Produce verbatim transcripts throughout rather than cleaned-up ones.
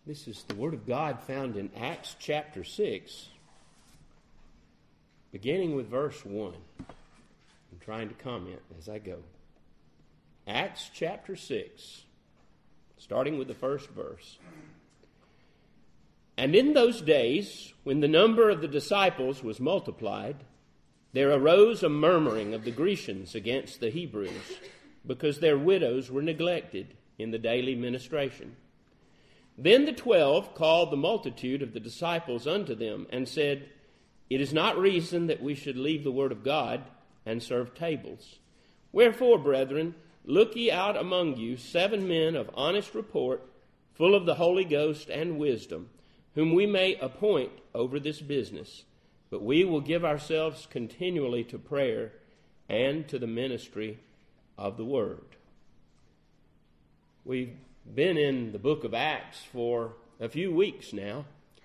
This is the Word of God found in Acts chapter six, beginning with verse one. I'm trying to comment as I go. Acts chapter six, starting with the first verse. And in those days, when the number of the disciples was multiplied, there arose a murmuring of the Grecians against the Hebrews, because their widows were neglected in the daily ministration. Then the twelve called the multitude of the disciples unto them, and said, It is not reason that we should leave the word of God and serve tables. Wherefore, brethren, look ye out among you seven men of honest report, full of the Holy Ghost and wisdom, whom we may appoint over this business. But we will give ourselves continually to prayer and to the ministry of the word. We've been in the book of Acts for a few weeks now,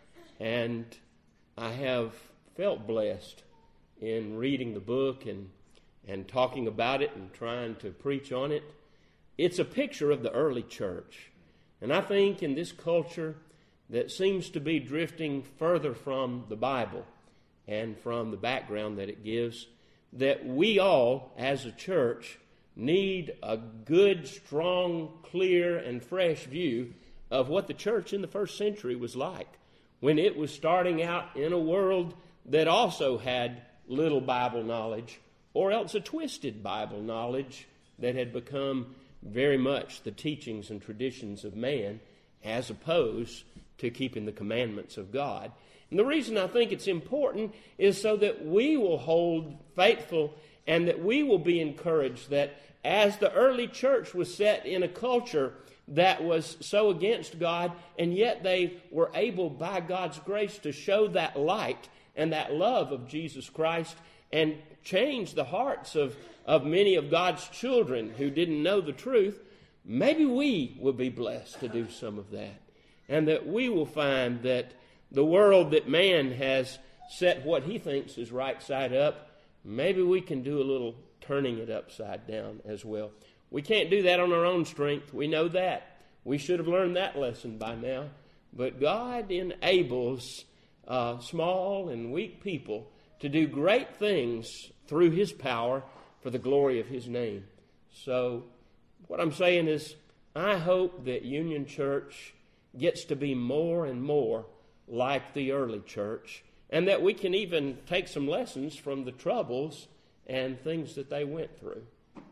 and I have felt blessed in reading the book and, and talking about it and trying to preach on it. It's a picture of the early church, and I think in this culture that seems to be drifting further from the Bible and from the background that it gives, that we all as a church need a good, strong, clear, and fresh view of what the church in the first century was like when it was starting out in a world that also had little Bible knowledge, or else a twisted Bible knowledge that had become very much the teachings and traditions of man as opposed to keeping the commandments of God. And the reason I think it's important is so that we will hold faithful and that we will be encouraged that as the early church was set in a culture that was so against God, and yet they were able by God's grace to show that light and that love of Jesus Christ and change the hearts of, of many of God's children who didn't know the truth, maybe we will be blessed to do some of that. And that we will find that the world that man has set what he thinks is right side up, maybe we can do a little turning it upside down as well. We can't do that on our own strength. We know that. We should have learned that lesson by now. But God enables uh, small and weak people to do great things through His power for the glory of His name. So what I'm saying is, I hope that Union Church gets to be more and more like the early church, and that we can even take some lessons from the troubles and things that they went through.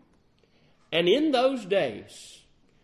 And in those days,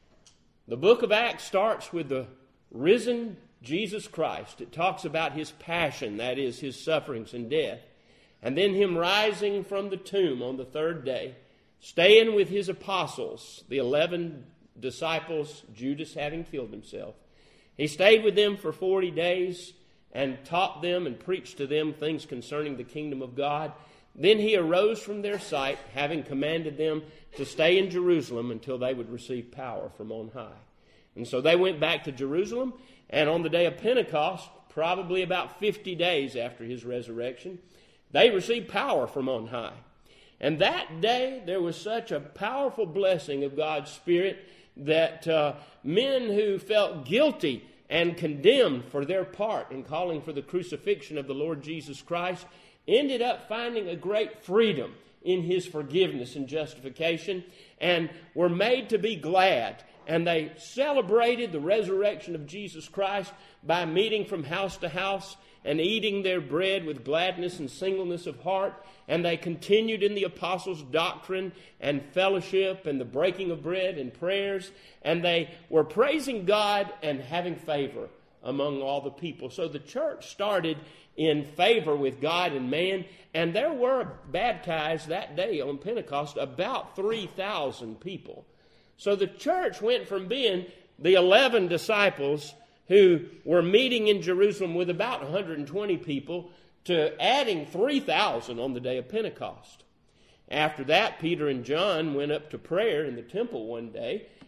the book of Acts starts with the risen Jesus Christ. It talks about His passion, that is, His sufferings and death, and then Him rising from the tomb on the third day, staying with His apostles, the eleven disciples, Judas having killed himself. He stayed with them for forty days and taught them and preached to them things concerning the kingdom of God. Then He arose from their sight, having commanded them to stay in Jerusalem until they would receive power from on high. And so they went back to Jerusalem, and on the day of Pentecost, probably about fifty days after His resurrection, they received power from on high. And that day there was such a powerful blessing of God's Spirit that uh, men who felt guilty and condemned for their part in calling for the crucifixion of the Lord Jesus Christ ended up finding a great freedom in His forgiveness and justification, and were made to be glad. And they celebrated the resurrection of Jesus Christ by meeting from house to house and eating their bread with gladness and singleness of heart. And they continued in the apostles' doctrine and fellowship and the breaking of bread and prayers. And they were praising God and having favor among all the people. So the church started in favor with God and man. And there were baptized that day on Pentecost about three thousand people. So the church went from being the eleven disciples who were meeting in Jerusalem with about one hundred twenty people to adding three thousand on the day of Pentecost. After that, Peter and John went up to prayer in the temple one day,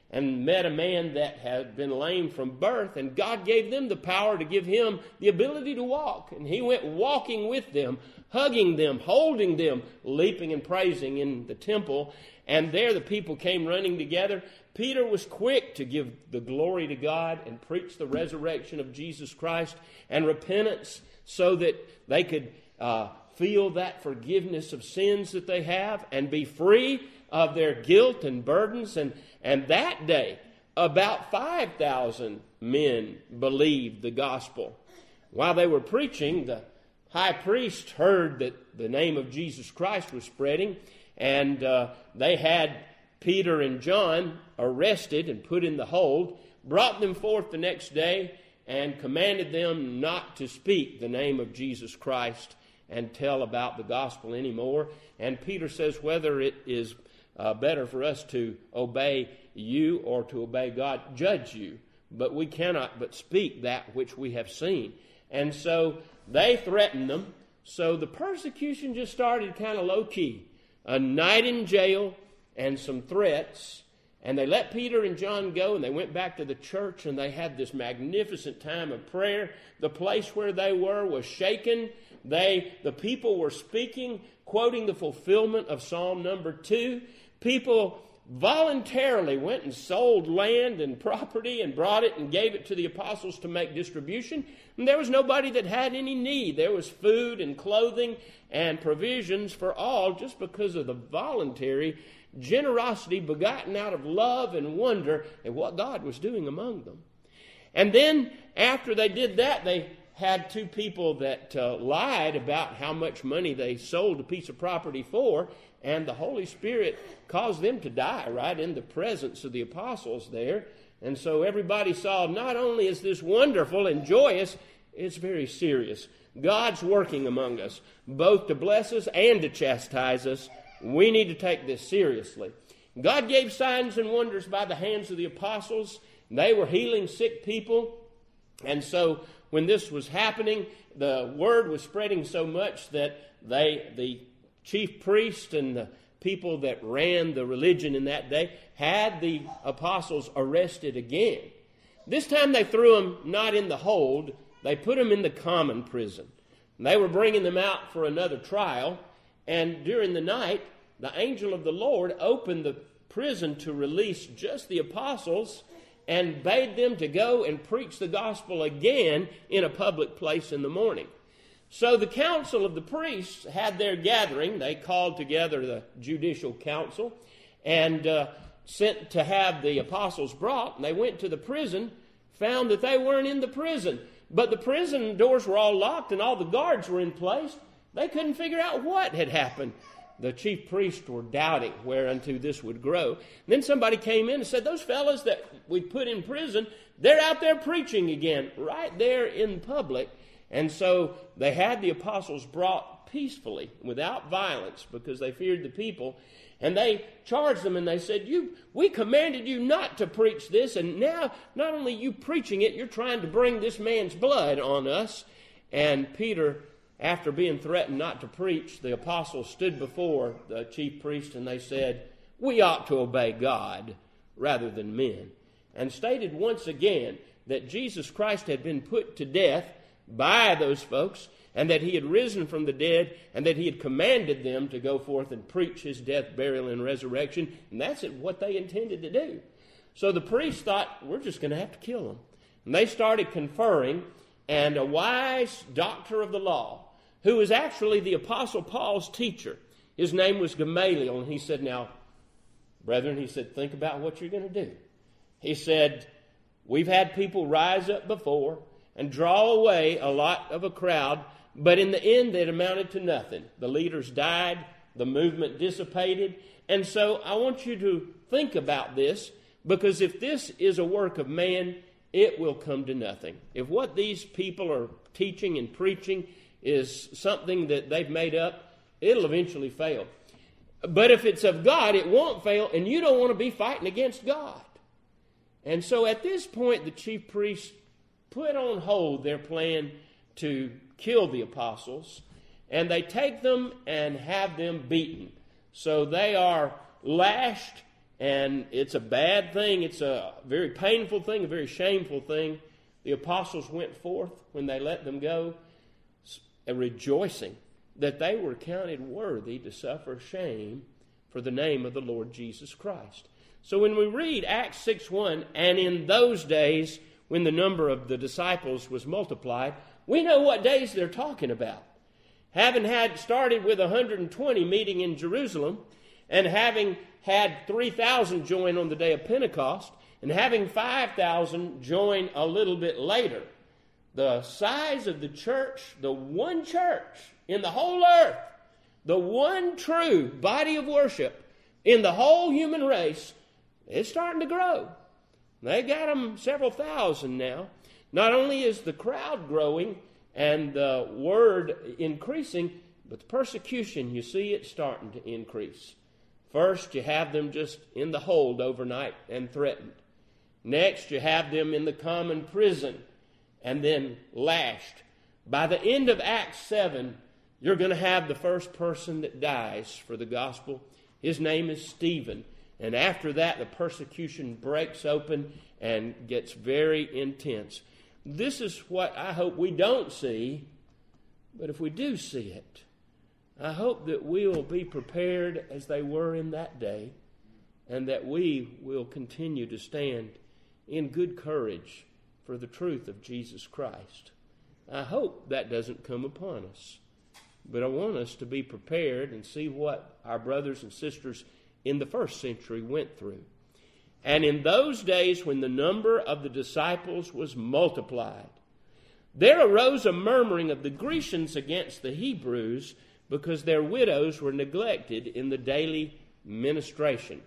and met a man that had been lame from birth, and God gave them the power to give him the ability to walk. And he went walking with them, hugging them, holding them, leaping and praising in the temple. And there the people came running together. Peter was quick to give the glory to God and preach the resurrection of Jesus Christ and repentance so that they could uh, feel that forgiveness of sins that they have and be free of their guilt and burdens. And, and that day, about five thousand men believed the gospel. While they were preaching, the high priest heard that the name of Jesus Christ was spreading, and uh, they had Peter and John arrested and put in the hold, brought them forth the next day, and commanded them not to speak the name of Jesus Christ and tell about the gospel anymore. And Peter says, whether it is uh, better for us to obey you or to obey God, judge you. But we cannot but speak that which we have seen. And so they threatened them. So the persecution just started kind of low-key. A night in jail and some threats. And they let Peter and John go, and they went back to the church, and they had this magnificent time of prayer. The place where they were was shaken. They, the people were speaking, quoting the fulfillment of Psalm number two. People voluntarily went and sold land and property and brought it and gave it to the apostles to make distribution. And there was nobody that had any need. There was food and clothing and provisions for all just because of the voluntary generosity begotten out of love and wonder at what God was doing among them. And then after they did that, they had two people that uh, lied about how much money they sold a piece of property for, and the Holy Spirit caused them to die right in the presence of the apostles there. And so everybody saw not only is this wonderful and joyous, it's very serious. God's working among us, both to bless us and to chastise us. We need to take this seriously. God gave signs and wonders by the hands of the apostles. They were healing sick people. And so when this was happening, the word was spreading so much that they, the chief priest and the people that ran the religion in that day, had the apostles arrested again. This time they threw them not in the hold, they put them in the common prison. They were bringing them out for another trial, and during the night, the angel of the Lord opened the prison to release just the apostles and bade them to go and preach the gospel again in a public place in the morning. So the council of the priests had their gathering. They called together the judicial council and uh, sent to have the apostles brought. And they went to the prison, found that they weren't in the prison. But the prison doors were all locked and all the guards were in place. They couldn't figure out what had happened. The chief priests were doubting whereunto this would grow. And then somebody came in and said, those fellas that we put in prison, they're out there preaching again, right there in public. And so they had the apostles brought peacefully, without violence, because they feared the people. And they charged them and they said, "You, we commanded you not to preach this, and now not only you preaching it, you're trying to bring this man's blood on us." And Peter, after being threatened not to preach, the apostles stood before the chief priest and they said, "We ought to obey God rather than men," and stated once again that Jesus Christ had been put to death by those folks, and that he had risen from the dead, and that he had commanded them to go forth and preach his death, burial, and resurrection. And that's what they intended to do. So the priests thought, we're just going to have to kill him. And they started conferring, and a wise doctor of the law, who was actually the Apostle Paul's teacher, his name was Gamaliel, and he said, "Now, brethren," he said, "think about what you're going to do." He said, "We've had people rise up before and draw away a lot of a crowd, but in the end it amounted to nothing. The leaders died, the movement dissipated, and so I want you to think about this, because if this is a work of man, it will come to nothing. If what these people are teaching and preaching is something that they've made up, it'll eventually fail. But if it's of God, it won't fail, and you don't want to be fighting against God." And so at this point, the chief priests put on hold their plan to kill the apostles, and they take them and have them beaten. So they are lashed And it's a bad thing. It's a very painful thing, a very shameful thing. The apostles went forth when they let them go, rejoicing that they were counted worthy to suffer shame for the name of the Lord Jesus Christ. So when we read Acts six one, and in those days when the number of the disciples was multiplied, we know what days they're talking about. Having had started with one hundred twenty meeting in Jerusalem, and having had three thousand join on the day of Pentecost, and having five thousand join a little bit later, the size of the church, the one church in the whole earth, the one true body of worship in the whole human race, is starting to grow. They got them several thousand now. Not only is the crowd growing and the word increasing, but the persecution, you see it starting to increase. First, you have them just in the hold overnight and threatened. Next, you have them in the common prison and then lashed. By the end of Acts seven, you're going to have the first person that dies for the gospel. His name is Stephen. And after that, the persecution breaks open and gets very intense. This is what I hope we don't see, but if we do see it, I hope that we will be prepared as they were in that day, and that we will continue to stand in good courage for the truth of Jesus Christ. I hope that doesn't come upon us, but I want us to be prepared and see what our brothers and sisters in the first century went through. And in those days when the number of the disciples was multiplied, there arose a murmuring of the Grecians against the Hebrews, because their widows were neglected in the daily ministration.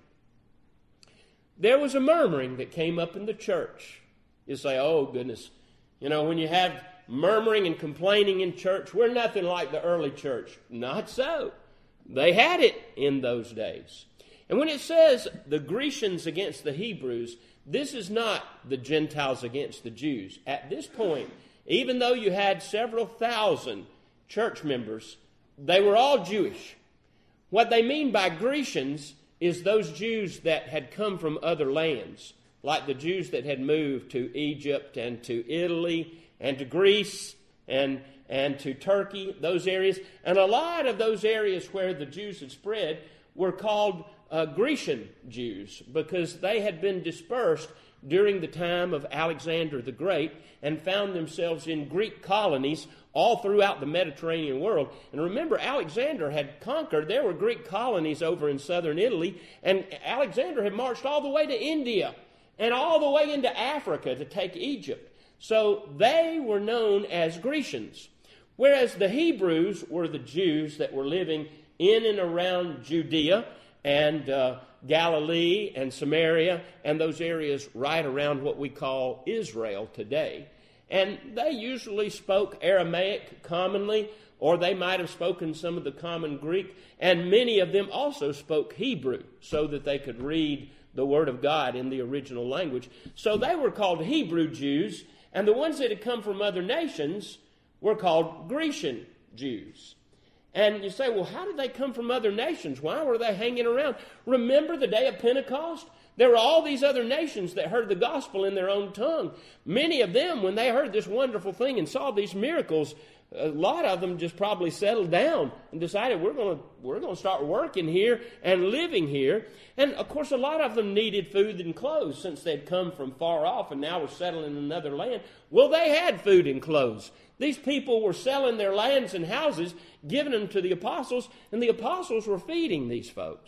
There was a murmuring that came up in the church. You say, oh goodness, you know, when you have murmuring and complaining in church, we're nothing like the early church. Not so. They had it in those days. And when it says the Grecians against the Hebrews, this is not the Gentiles against the Jews. At this point, even though you had several thousand church members, they were all Jewish. What they mean by Grecians is those Jews that had come from other lands, like the Jews that had moved to Egypt and to Italy and to Greece and, and to Turkey, those areas. And a lot of those areas where the Jews had spread were called uh, Grecian Jews, because they had been dispersed during the time of Alexander the Great and found themselves in Greek colonies all throughout the Mediterranean world. And remember, Alexander had conquered. There were Greek colonies over in southern Italy, and Alexander had marched all the way to India and all the way into Africa to take Egypt. So they were known as Grecians, whereas the Hebrews were the Jews that were living in and around Judea and uh, Galilee and Samaria and those areas right around what we call Israel today. And they usually spoke Aramaic commonly, or they might have spoken some of the common Greek, and many of them also spoke Hebrew so that they could read the Word of God in the original language. So they were called Hebrew Jews, and the ones that had come from other nations were called Grecian Jews. And you say, well, how did they come from other nations? Why were they hanging around? Remember the day of Pentecost? There were all these other nations that heard the gospel in their own tongue. Many of them, when they heard this wonderful thing and saw these miracles, a lot of them just probably settled down and decided we're going to we're going to start working here and living here. And of course, a lot of them needed food and clothes since they'd come from far off and now were settling in another land. Well, they had food and clothes. These people were selling their lands and houses, giving them to the apostles, and the apostles were feeding these folks.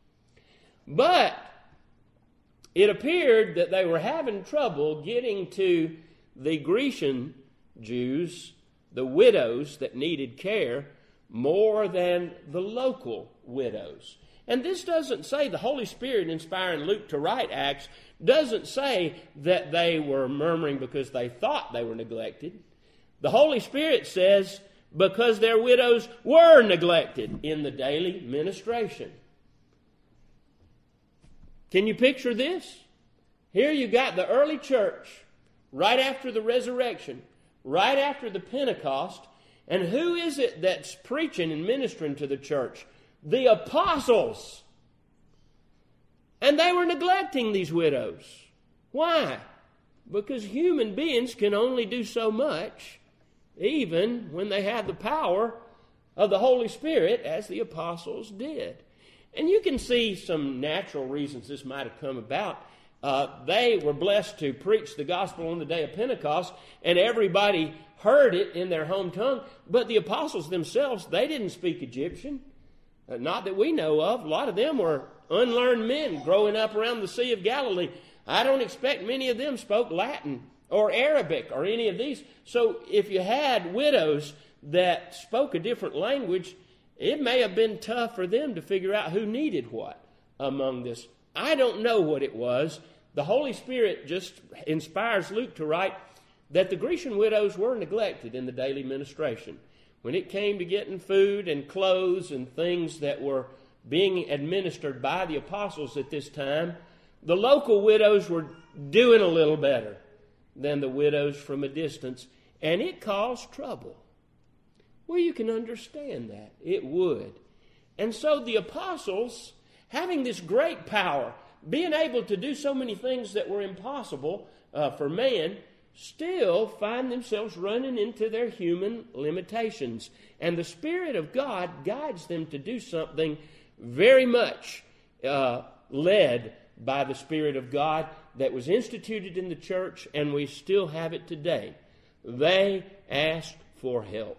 But it appeared that they were having trouble getting to the Grecian Jews, the widows that needed care, more than the local widows. And this doesn't say, the Holy Spirit inspiring Luke to write Acts, doesn't say that they were murmuring because they thought they were neglected. The Holy Spirit says because their widows were neglected in the daily ministration. Can you picture this? Here you got the early church, right after the resurrection, right after the Pentecost, and who is it that's preaching and ministering to the church? The apostles. And they were neglecting these widows. Why? Because human beings can only do so much, even when they have the power of the Holy Spirit, as the apostles did. And you can see some natural reasons this might have come about. Uh, they were blessed to preach the gospel on the day of Pentecost, and everybody heard it in their home tongue. But the apostles themselves, they didn't speak Egyptian. Uh, not that we know of. A lot of them were unlearned men growing up around the Sea of Galilee. I don't expect many of them spoke Latin or Arabic or any of these. So if you had widows that spoke a different language, it may have been tough for them to figure out who needed what among this. I don't know what it was. The Holy Spirit just inspires Luke to write that the Grecian widows were neglected in the daily ministration. When it came to getting food and clothes and things that were being administered by the apostles at this time, the local widows were doing a little better than the widows from a distance, and it caused trouble. Well, you can understand that. It would. And so the apostles, having this great power, being able to do so many things that were impossible uh, for man, still find themselves running into their human limitations. And the Spirit of God guides them to do something very much uh, led by the Spirit of God that was instituted in the church, and we still have it today. They asked for help.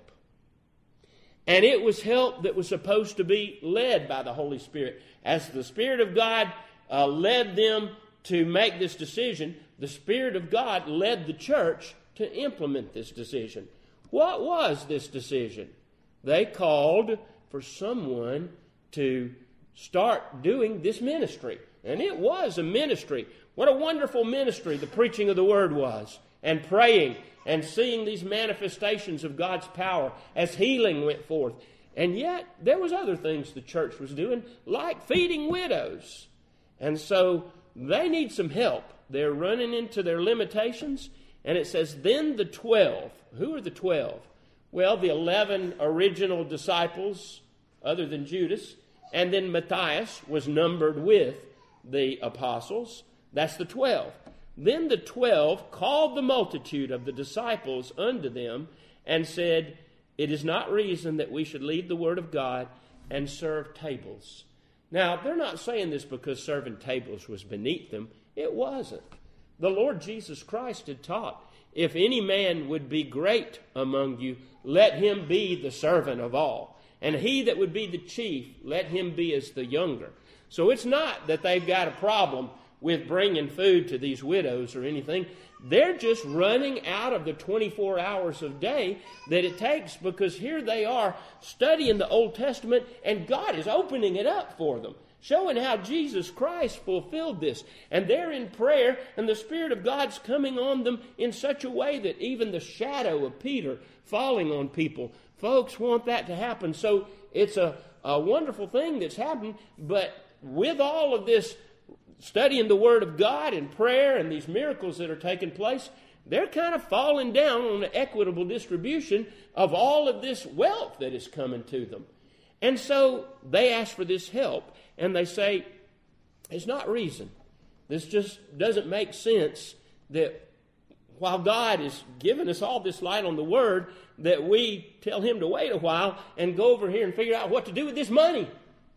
And it was help that was supposed to be led by the Holy Spirit. As the Spirit of God uh, led them to make this decision, the Spirit of God led the church to implement this decision. What was this decision? They called for someone to start doing this ministry. And it was a ministry. What a wonderful ministry the preaching of the Word was, and praying and seeing these manifestations of God's power as healing went forth. And yet, there was other things the church was doing, like feeding widows. And so, they need some help. They're running into their limitations. And it says, then the twelve. Who are the twelve? Well, the eleven original disciples, other than Judas. And then Matthias was numbered with the apostles. That's the twelve. Then the twelve called the multitude of the disciples unto them and said, it is not reason that we should leave the word of God and serve tables. Now, they're not saying this because serving tables was beneath them. It wasn't. The Lord Jesus Christ had taught, if any man would be great among you, let him be the servant of all. And he that would be the chief, let him be as the younger. So it's not that they've got a problem with bringing food to these widows or anything. They're just running out of the twenty-four hours of day that it takes, because here they are studying the Old Testament and God is opening it up for them, showing how Jesus Christ fulfilled this. And they're in prayer and the Spirit of God's coming on them in such a way that even the shadow of Peter falling on people, folks want that to happen. So it's a, a wonderful thing that's happened, but with all of this studying the Word of God and prayer and these miracles that are taking place, they're kind of falling down on the equitable distribution of all of this wealth that is coming to them. And so they ask for this help, and they say, it's not reason. This just doesn't make sense that while God is giving us all this light on the Word, that we tell Him to wait a while and go over here and figure out what to do with this money.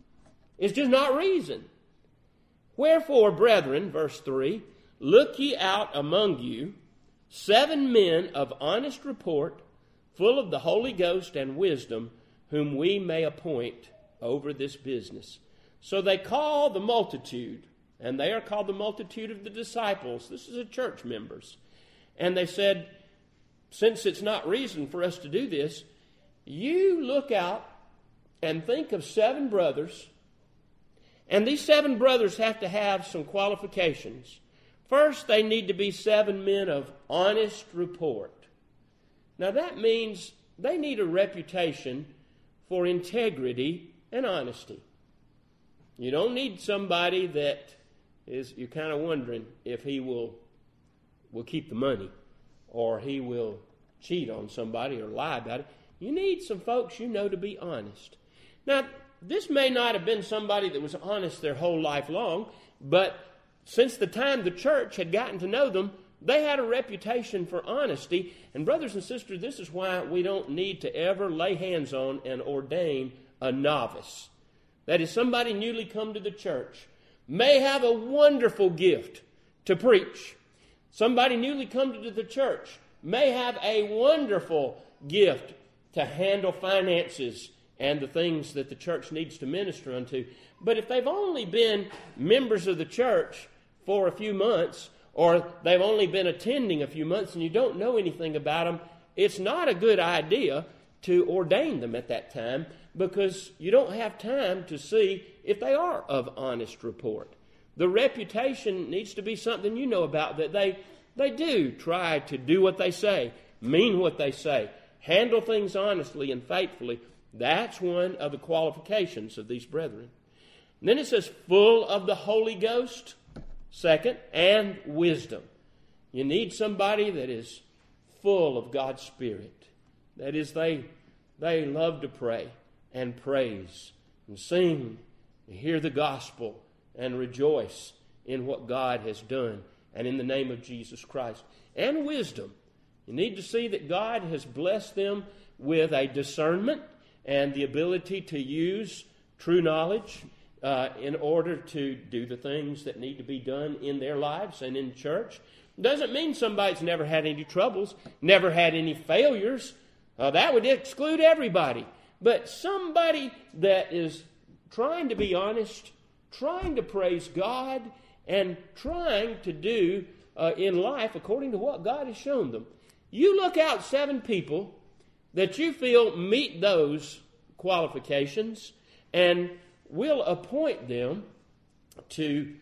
It's just not reason. Wherefore, brethren, verse three, look ye out among you seven men of honest report, full of the Holy Ghost and wisdom, whom we may appoint over this business. So they call the multitude, and they are called the multitude of the disciples. This is the church members. And they said, since it's not reason for us to do this, you look out and think of seven brothers. And these seven brothers have to have some qualifications. First, they need to be seven men of honest report. Now that means they need a reputation for integrity and honesty. You don't need somebody that is, you're kind of wondering if he will, will keep the money, or he will cheat on somebody or lie about it. You need some folks you know to be honest. Now, this may not have been somebody that was honest their whole life long. But since the time the church had gotten to know them, they had a reputation for honesty. And brothers and sisters, this is why we don't need to ever lay hands on and ordain a novice. That is, somebody newly come to the church may have a wonderful gift to preach. Somebody newly come to the church may have a wonderful gift to handle finances and the things that the church needs to minister unto. But if they've only been members of the church for a few months, or they've only been attending a few months and you don't know anything about them, it's not a good idea to ordain them at that time, because you don't have time to see if they are of honest report. The reputation needs to be something you know about, that they, they do try to do what they say, mean what they say, handle things honestly and faithfully. That's one of the qualifications of these brethren. And then it says, full of the Holy Ghost, second, and wisdom. You need somebody that is full of God's Spirit. That is, they, they love to pray and praise and sing and hear the gospel and rejoice in what God has done and in the name of Jesus Christ. And wisdom. You need to see that God has blessed them with a discernment and the ability to use true knowledge uh, in order to do the things that need to be done in their lives and in church. Doesn't mean somebody's never had any troubles, never had any failures. Uh, that would exclude everybody. But somebody that is trying to be honest, trying to praise God, and trying to do uh, in life according to what God has shown them. You look out seven people that you feel meet those qualifications, and we'll appoint them to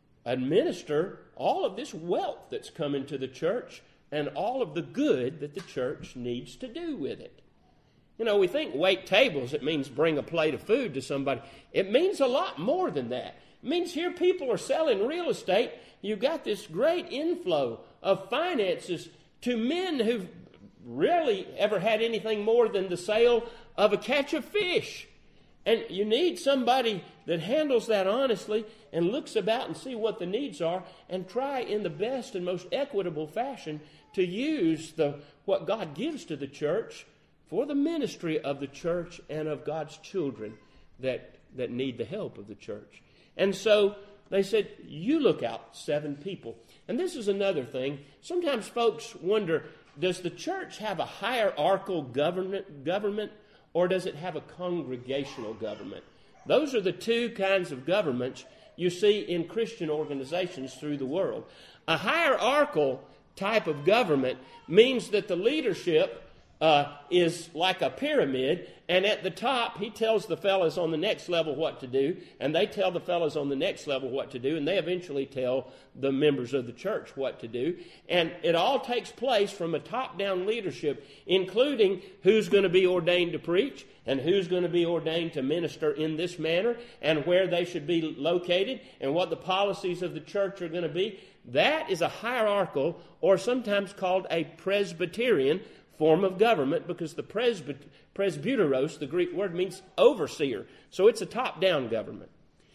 administer all of this wealth that's come into the church and all of the good that the church needs to do with it. You know, we think wait tables, it means bring a plate of food to somebody. It means a lot more than that. It means here people are selling real estate. You've got this great inflow of finances to men who've rarely ever had anything more than the sale of a catch of fish. And you need somebody that handles that honestly and looks about and see what the needs are and try in the best and most equitable fashion to use the what God gives to the church for the ministry of the church and of God's children that, that need the help of the church. And so they said, you look out seven people. And this is another thing. Sometimes folks wonder, does the church have a hierarchical government, government or does it have a congregational government? Those are the two kinds of governments you see in Christian organizations through the world. A hierarchical type of government means that the leadership Uh, is like a pyramid, and at the top he tells the fellows on the next level what to do, and they tell the fellows on the next level what to do, and they eventually tell the members of the church what to do. And it all takes place from a top-down leadership, including who's going to be ordained to preach and who's going to be ordained to minister in this manner and where they should be located and what the policies of the church are going to be. That is a hierarchical, or sometimes called a Presbyterian form of government, because the presbyt- presbyteros, the Greek word, means overseer. So it's a top-down government.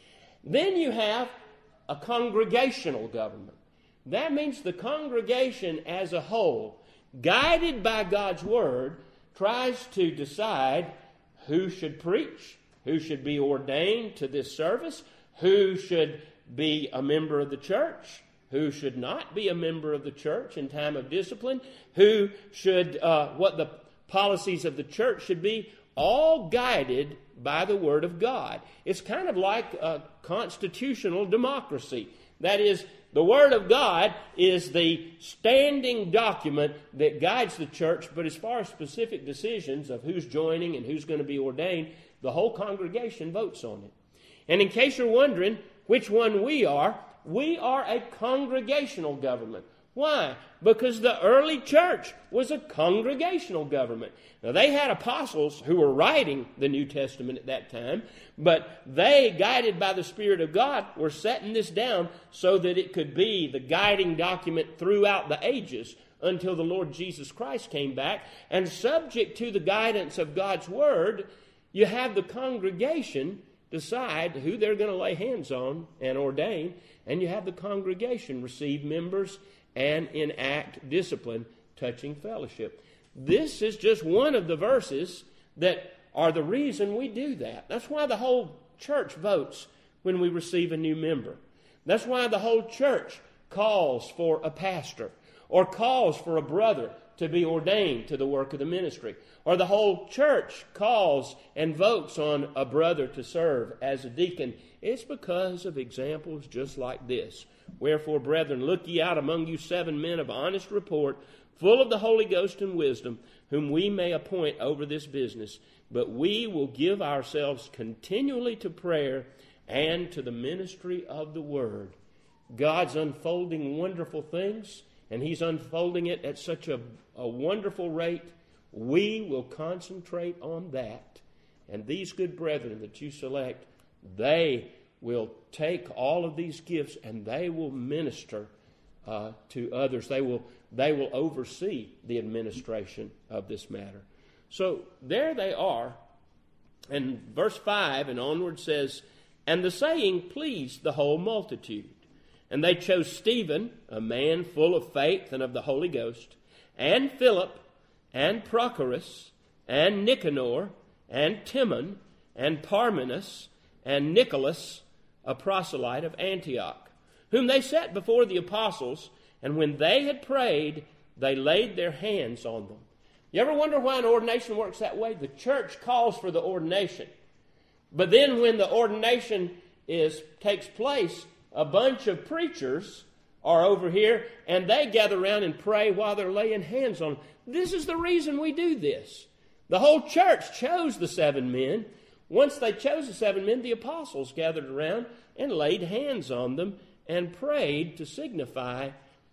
Then you have a congregational government. That means the congregation as a whole, guided by God's word, tries to decide who should preach, who should be ordained to this service, who should be a member of the church, who should not be a member of the church in time of discipline, who should, uh, what the policies of the church should be, all guided by the Word of God. It's kind of like a constitutional democracy. That is, the Word of God is the standing document that guides the church, but as far as specific decisions of who's joining and who's going to be ordained, the whole congregation votes on it. And in case you're wondering which one we are, we are a congregational government. Why? Because the early church was a congregational government. Now, they had apostles who were writing the New Testament at that time, but they, guided by the Spirit of God, were setting this down so that it could be the guiding document throughout the ages until the Lord Jesus Christ came back. And subject to the guidance of God's Word, you have the congregation decide who they're going to lay hands on and ordain, and you have the congregation receive members and enact discipline touching fellowship. This is just one of the verses that are the reason we do that. That's why the whole church votes when we receive a new member. That's why the whole church calls for a pastor or calls for a brother to be ordained to the work of the ministry. Or the whole church calls and votes on a brother to serve as a deacon. It's because of examples just like this. Wherefore, brethren, look ye out among you seven men of honest report, full of the Holy Ghost and wisdom, whom we may appoint over this business. But we will give ourselves continually to prayer and to the ministry of the word. God's unfolding wonderful things, and he's unfolding it at such a, a wonderful rate. We will concentrate on that. And these good brethren that you select, they will take all of these gifts and they will minister uh, to others. They will, they will oversee the administration of this matter. So there they are. And verse five and onward says, and the saying pleased the whole multitude. And they chose Stephen, a man full of faith and of the Holy Ghost, and Philip, and Prochorus, and Nicanor, and Timon, and Parmenas, and Nicholas, a proselyte of Antioch, whom they set before the apostles, and when they had prayed, they laid their hands on them. You ever wonder why an ordination works that way? The church calls for the ordination. But then when the ordination is takes place, a bunch of preachers are over here, and they gather around and pray while they're laying hands on them. This is the reason we do this. The whole church chose the seven men. Once they chose the seven men, the apostles gathered around and laid hands on them and prayed to signify,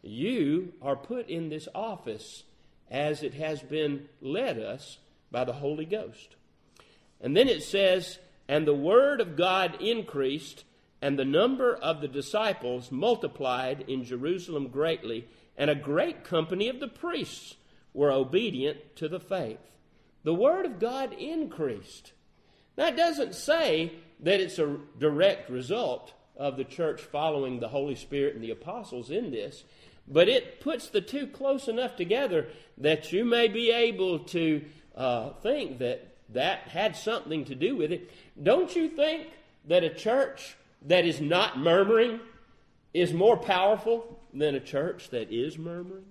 you are put in this office as it has been led us by the Holy Ghost. And then it says, and the word of God increased, and the number of the disciples multiplied in Jerusalem greatly, and a great company of the priests were obedient to the faith. The word of God increased. Now, it doesn't say that it's a direct result of the church following the Holy Spirit and the apostles in this, but it puts the two close enough together that you may be able to uh, think that that had something to do with it. Don't you think that a church that is not murmuring is more powerful than a church that is murmuring?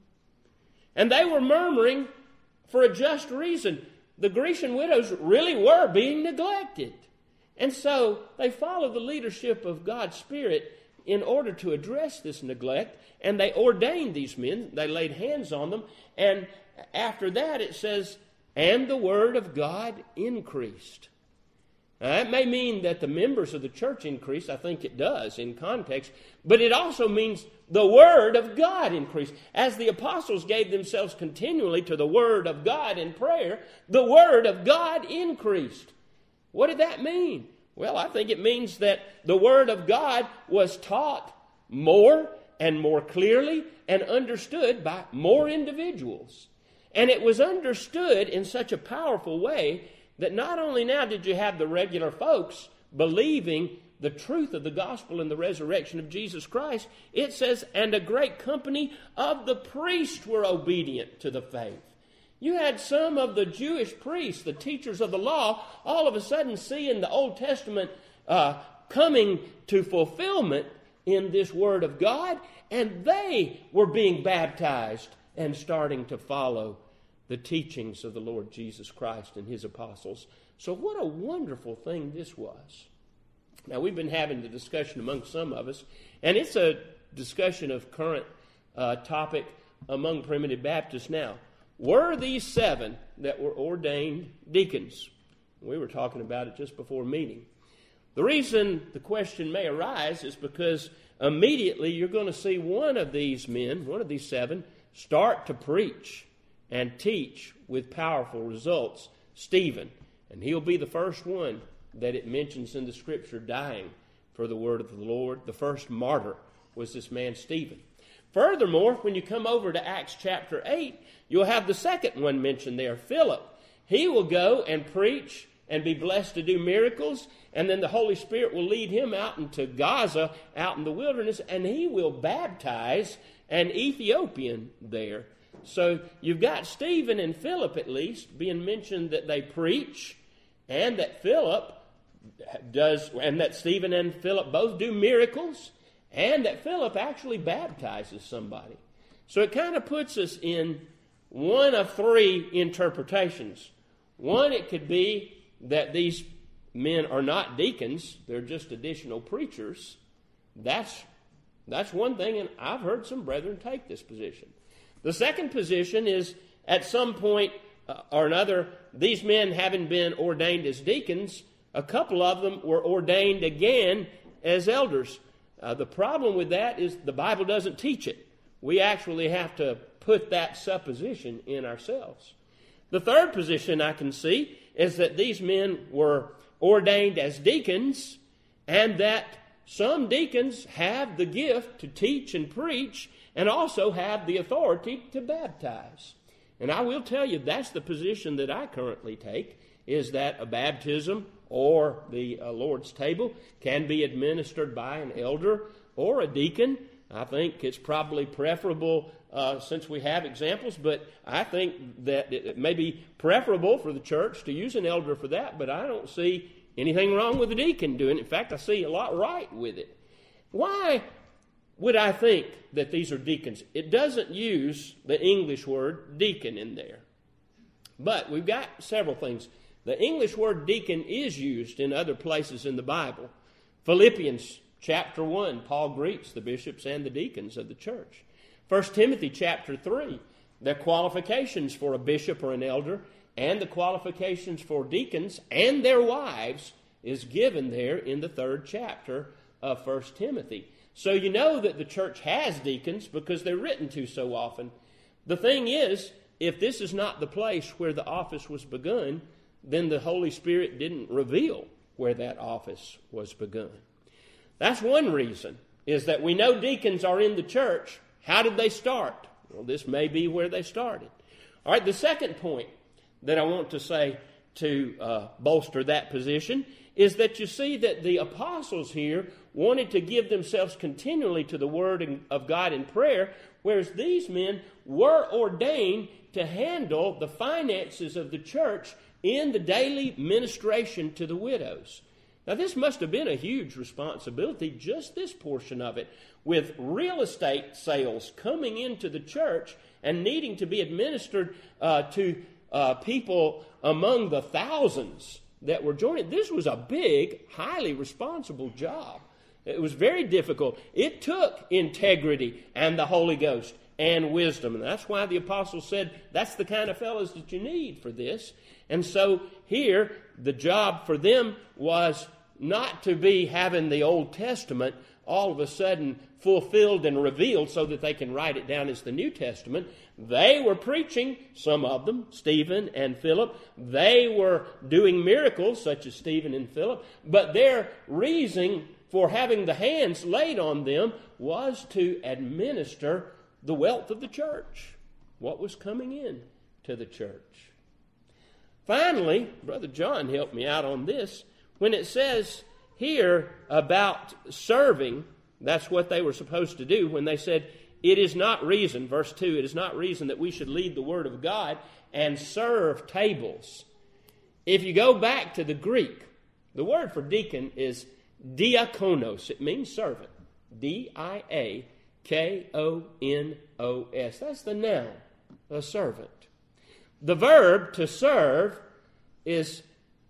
And they were murmuring for a just reason. The Grecian widows really were being neglected. And so they followed the leadership of God's Spirit in order to address this neglect. And they ordained these men. They laid hands on them. And after that it says, and the word of God increased. Now, that may mean that the members of the church increased. I think it does in context. But it also means the word of God increased. As the apostles gave themselves continually to the word of God in prayer, the word of God increased. What did that mean? Well, I think it means that the word of God was taught more and more clearly and understood by more individuals. And it was understood in such a powerful way that not only now did you have the regular folks believing the truth of the gospel and the resurrection of Jesus Christ, it says, and a great company of the priests were obedient to the faith. You had some of the Jewish priests, the teachers of the law, all of a sudden seeing the Old Testament uh, coming to fulfillment in this Word of God, and they were being baptized and starting to follow the teachings of the Lord Jesus Christ and his apostles. So what a wonderful thing this was. Now, we've been having the discussion among some of us, and it's a discussion of current uh, topic among primitive Baptists now. Were these seven that were ordained deacons? We were talking about it just before meeting. The reason the question may arise is because immediately you're going to see one of these men, one of these seven, start to preach and teach with powerful results, Stephen. And he'll be the first one that it mentions in the Scripture dying for the word of the Lord. The first martyr was this man Stephen. Furthermore, when you come over to Acts chapter eight, you'll have the second one mentioned there, Philip. He will go and preach and be blessed to do miracles, and then the Holy Spirit will lead him out into Gaza, out in the wilderness, and he will baptize an Ethiopian there. So you've got Stephen and Philip at least being mentioned that they preach, and that Philip does, and that Stephen and Philip both do miracles, and that Philip actually baptizes somebody. So it kind of puts us in one of three interpretations. One, it could be that these men are not deacons, they're just additional preachers. That's, that's one thing, and I've heard some brethren take this position. The second position is, at some point uh, or another, these men having been ordained as deacons, a couple of them were ordained again as elders. Uh, the problem with that is the Bible doesn't teach it. We actually have to put that supposition in ourselves. The third position I can see is that these men were ordained as deacons, and that some deacons have the gift to teach and preach, and also have the authority to baptize. And I will tell you, that's the position that I currently take, is that a baptism or the uh, Lord's table can be administered by an elder or a deacon. I think it's probably preferable, uh, since we have examples, but I think that it may be preferable for the church to use an elder for that, but I don't see anything wrong with a deacon doing it. In fact, I see a lot right with it. Why would I think that these are deacons? It doesn't use the English word deacon in there. But we've got several things. The English word deacon is used in other places in the Bible. Philippians chapter one, Paul greets the bishops and the deacons of the church. First Timothy chapter three, the qualifications for a bishop or an elder and the qualifications for deacons and their wives is given there in the third chapter of First Timothy. So you know that the church has deacons because they're written to so often. The thing is, if this is not the place where the office was begun, then the Holy Spirit didn't reveal where that office was begun. That's one reason, is that we know deacons are in the church. How did they start? Well, this may be where they started. All right, the second point that I want to say to uh, bolster that position is that you see that the apostles here wanted to give themselves continually to the Word of God in prayer, whereas these men were ordained to handle the finances of the church in the daily ministration to the widows. Now, this must have been a huge responsibility, just this portion of it, with real estate sales coming into the church and needing to be administered uh, to uh, people among the thousands that were joining. This was a big, highly responsible job. It was very difficult. It took integrity and the Holy Ghost and wisdom. And that's why the apostles said, that's the kind of fellows that you need for this. And so here, the job for them was not to be having the Old Testament all of a sudden fulfilled and revealed so that they can write it down as the New Testament. They were preaching, some of them, Stephen and Philip. They were doing miracles, such as Stephen and Philip. But their reason for having the hands laid on them was to administer the wealth of the church, what was coming in to the church. Finally, Brother John helped me out on this. When it says here about serving, that's what they were supposed to do. When they said, it is not reason, verse two, it is not reason that we should lead the Word of God and serve tables. If you go back to the Greek, the word for deacon is diakonos. It means servant. D I A K O N O S. That's the noun, a servant. The verb to serve is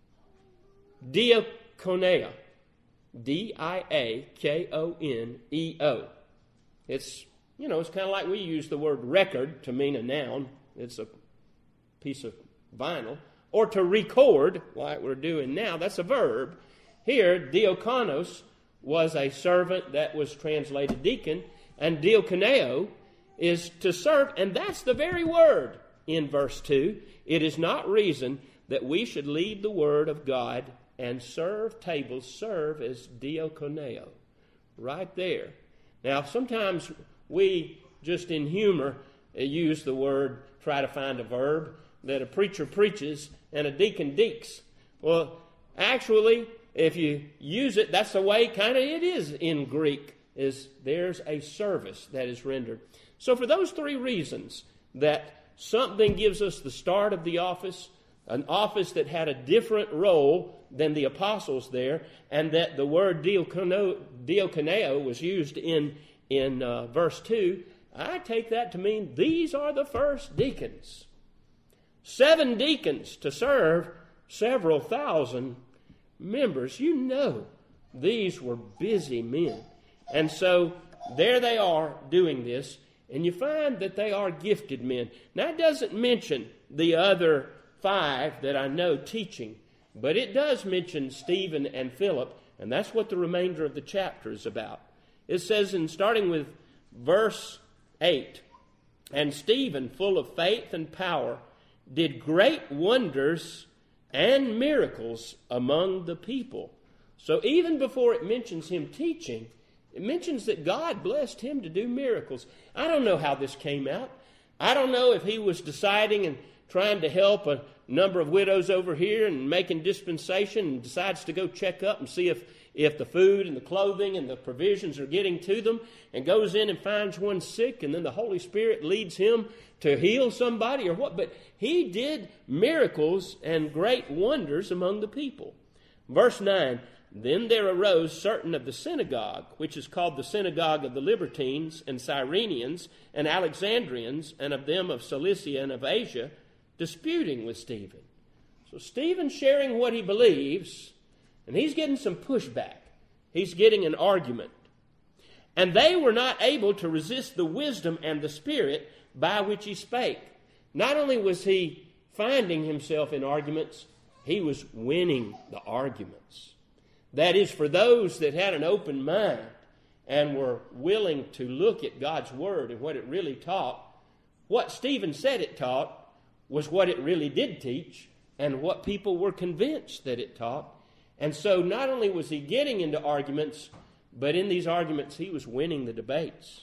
diakoneo. D I A K O N E O. It's, you know, it's kind of like we use the word record to mean a noun. It's a piece of vinyl. Or to record, like we're doing now, that's a verb. Here, diakonos was a servant that was translated deacon, and diakoneo is to serve, and that's the very word in verse two. It is not reason that we should lead the Word of God and serve tables, serve as diakoneo. Right there. Now, sometimes we, just in humor, use the word, try to find a verb, that a preacher preaches and a deacon deeks. Well, actually, if you use it, that's the way kind of it is in Greek, is there's a service that is rendered. So for those three reasons, that something gives us the start of the office, an office that had a different role than the apostles there, and that the word diakono, diakoneo was used in, in uh, verse two, I take that to mean these are the first deacons. Seven deacons to serve several thousand members. You know, these were busy men. And so there they are doing this, and you find that they are gifted men. Now, it doesn't mention the other five that I know teaching, but it does mention Stephen and Philip, and that's what the remainder of the chapter is about. It says, in starting with verse eight, and Stephen, full of faith and power, did great wonders and miracles among the people. So even before it mentions him teaching, it mentions that God blessed him to do miracles. I don't know how this came out. I don't know if he was deciding and trying to help a number of widows over here and making dispensation, and decides to go check up and see if, if the food and the clothing and the provisions are getting to them, and goes in and finds one sick, and then the Holy Spirit leads him to heal somebody or what. But he did miracles and great wonders among the people. Verse nine, then there arose certain of the synagogue, which is called the synagogue of the Libertines and Cyrenians and Alexandrians, and of them of Cilicia and of Asia, disputing with Stephen. So Stephen's sharing what he believes, and he's getting some pushback. He's getting an argument. And they were not able to resist the wisdom and the spirit by which he spake. Not only was he finding himself in arguments, he was winning the arguments. That is, for those that had an open mind and were willing to look at God's word and what it really taught, what Stephen said it taught was what it really did teach, and what people were convinced that it taught. And so not only was he getting into arguments, but in these arguments he was winning the debates.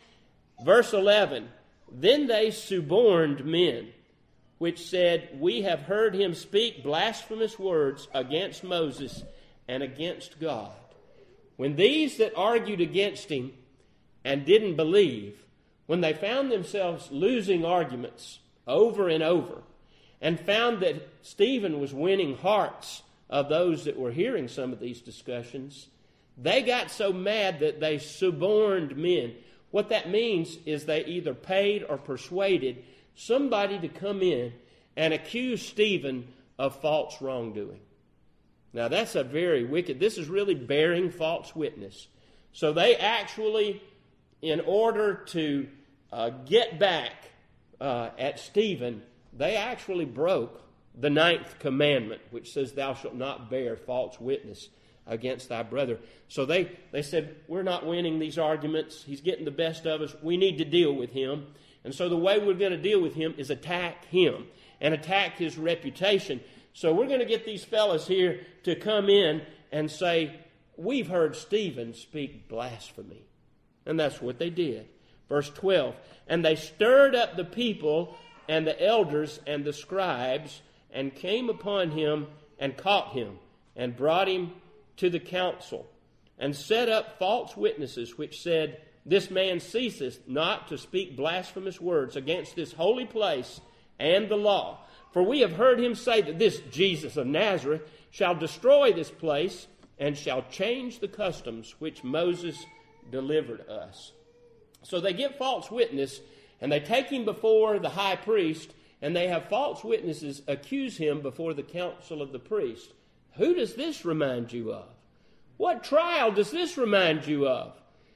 Verse eleven, then they suborned men, which said, we have heard him speak blasphemous words against Moses and against God. When these that argued against him and didn't believe, when they found themselves losing arguments over and over, and found that Stephen was winning hearts of those that were hearing some of these discussions, they got so mad that they suborned men. What that means is they either paid or persuaded somebody to come in and accuse Stephen of false wrongdoing. Now that's a very wicked, this is really bearing false witness. So they actually, in order to uh, get back uh, at Stephen, they actually broke the ninth commandment, which says, thou shalt not bear false witness against thy brother. So they, they said, we're not winning these arguments. He's getting the best of us. We need to deal with him. And so the way we're going to deal with him is attack him and attack his reputation. So we're going to get these fellas here to come in and say, we've heard Stephen speak blasphemy. And that's what they did. Verse twelve, and they stirred up the people and the elders and the scribes, and came upon him and caught him, and brought him to the council, and set up false witnesses, which said, this man ceaseth not to speak blasphemous words against this holy place and the law. For we have heard him say that this Jesus of Nazareth shall destroy this place, and shall change the customs which Moses delivered us. So they give false witness, and they take him before the high priest, and they have false witnesses accuse him before the council of the priests. Who does this remind you of? What trial does this remind you of?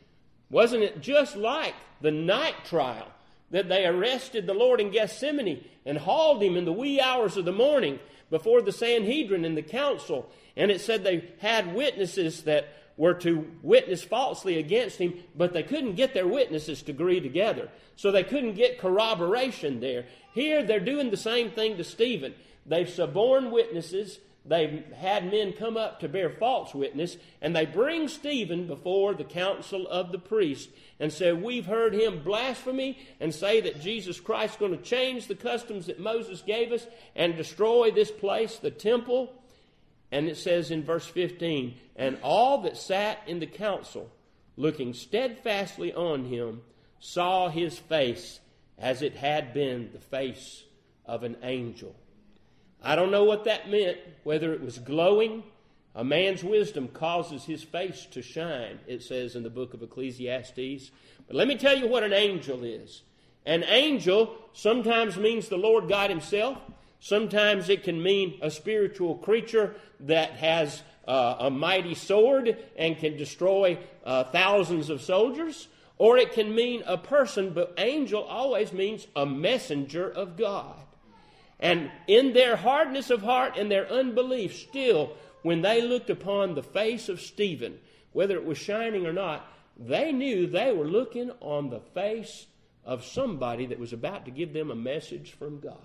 Wasn't it just like the night trial that they arrested the Lord in Gethsemane and hauled him in the wee hours of the morning before the Sanhedrin and the council? And it said they had witnesses that were to witness falsely against him, but they couldn't get their witnesses to agree together. So they couldn't get corroboration there. Here they're doing the same thing to Stephen. They've suborned witnesses. They've had men come up to bear false witness, and they bring Stephen before the council of the priests and say, we've heard him blasphemy and say that Jesus Christ is going to change the customs that Moses gave us and destroy this place, the temple. And it says in verse fifteen, and all that sat in the council, looking steadfastly on him, saw his face as it had been the face of an angel. I don't know what that meant, whether it was glowing. A man's wisdom causes his face to shine, it says in the book of Ecclesiastes. But let me tell you what an angel is. An angel sometimes means the Lord God himself. Sometimes it can mean a spiritual creature that has uh, a mighty sword and can destroy uh, thousands of soldiers. Or it can mean a person, but angel always means a messenger of God. And in their hardness of heart and their unbelief, still, when they looked upon the face of Stephen, whether it was shining or not, they knew they were looking on the face of somebody that was about to give them a message from God.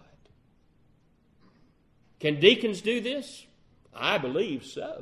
Can deacons do this? I believe so.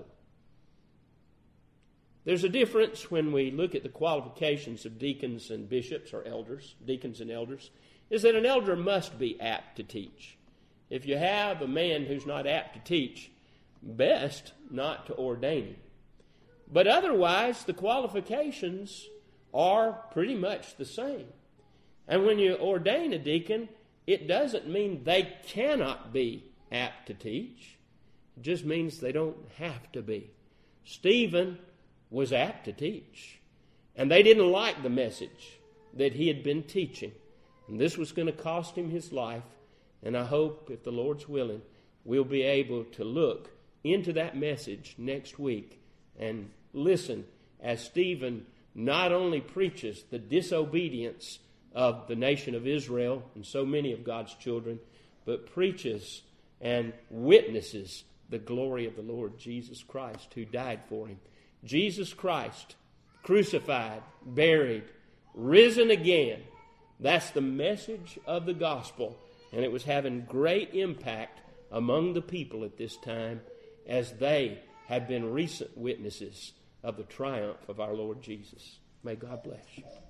There's a difference when we look at the qualifications of deacons and bishops or elders, deacons and elders, is that an elder must be apt to teach. If you have a man who's not apt to teach, best not to ordain him. But otherwise, the qualifications are pretty much the same. And when you ordain a deacon, it doesn't mean they cannot be apt to teach. It just means they don't have to be. Stephen was apt to teach, and they didn't like the message that he had been teaching. And this was going to cost him his life. And I hope, if the Lord's willing, we'll be able to look into that message next week and listen as Stephen not only preaches the disobedience of the nation of Israel and so many of God's children, but preaches and witnesses the glory of the Lord Jesus Christ, who died for him. Jesus Christ, crucified, buried, risen again. That's the message of the gospel, and it was having great impact among the people at this time, as they have been recent witnesses of the triumph of our Lord Jesus. May God bless you.